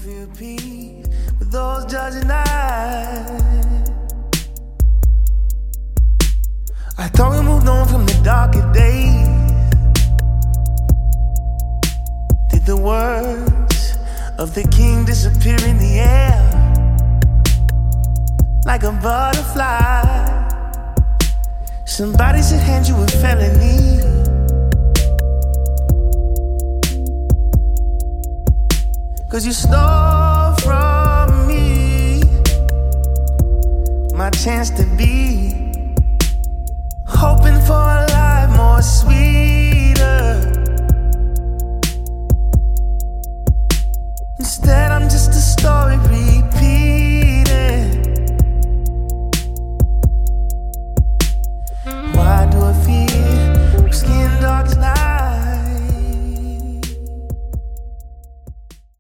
feel peace with those judging eyes. I thought we moved on from the darker days. Did the words of the king disappear in the air like a butterfly? Somebody said hand you a felony. Cause you stole from me my chance to be, hoping for a life more sweeter. Instead I'm just a story read.